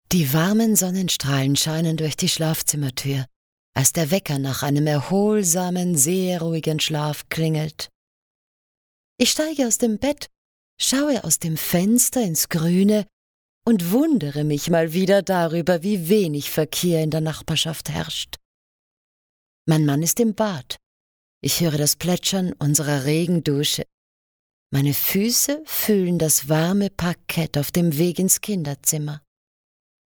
Die warmen Sonnenstrahlen scheinen durch die Schlafzimmertür, als der Wecker nach einem erholsamen, sehr ruhigen Schlaf klingelt. Ich steige aus dem Bett, schaue aus dem Fenster ins Grüne und wundere mich mal wieder darüber, wie wenig Verkehr in der Nachbarschaft herrscht. Mein Mann ist im Bad. Ich höre das Plätschern unserer Regendusche. Meine Füße fühlen das warme Parkett auf dem Weg ins Kinderzimmer.